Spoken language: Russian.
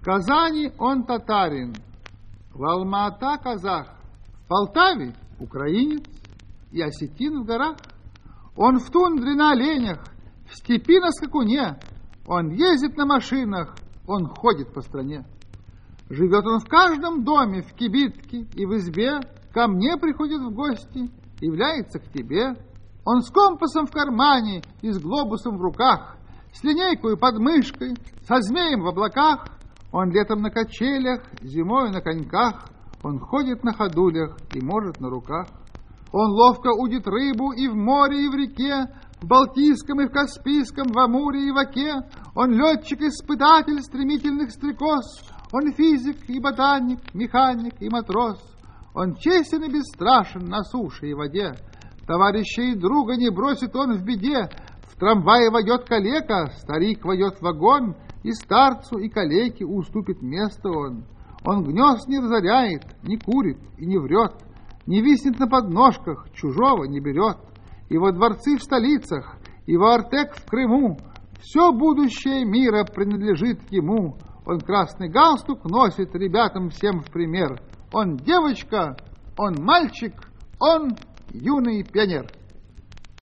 Казани он татарин, в Алма-Ата казах, в Полтаве украинец и осетин в горах. Он в тундре на оленях, в степи на скакуне, он ездит на машинах, он ходит по стране. Живет он в каждом доме, в кибитке и в избе, ко мне приходит в гости, является к тебе. Он с компасом в кармане и с глобусом в руках, с линейкой под мышкой, со змеем в облаках. Он летом на качелях, зимой на коньках, он ходит на ходулях и может на руках. Он ловко удит рыбу и в море, и в реке, в Балтийском и в Каспийском, в Амуре и в Оке. Он летчик-испытатель стремительных стрекоз, он физик и ботаник, механик и матрос. Он честен и бесстрашен на суше и воде. Товарища и друга не бросит он в беде. В трамвае войдет калека, старик войдет в вагон, и старцу, и калеке уступит место он. Он гнезд не разоряет, не курит и не врет, не виснет на подножках, чужого не берет. И во дворцы в столицах, и во Артек в Крыму все будущее мира принадлежит ему. Он красный галстук носит ребятам всем в пример. Он девочка, он мальчик, он юный пионер.